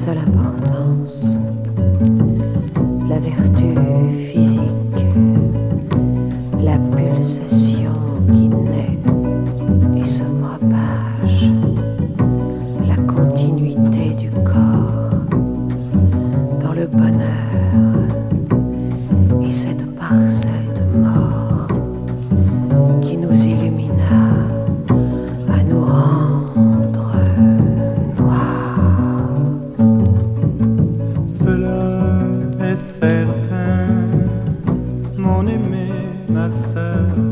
seule importance, la vertu physique, la pulsation qui naît et se propage, la continuité du corps dans le bonheur et cette parcelle de mort qui nous illumina à nous rendre noirs. Cela est certain, mon aimée, ma sœur.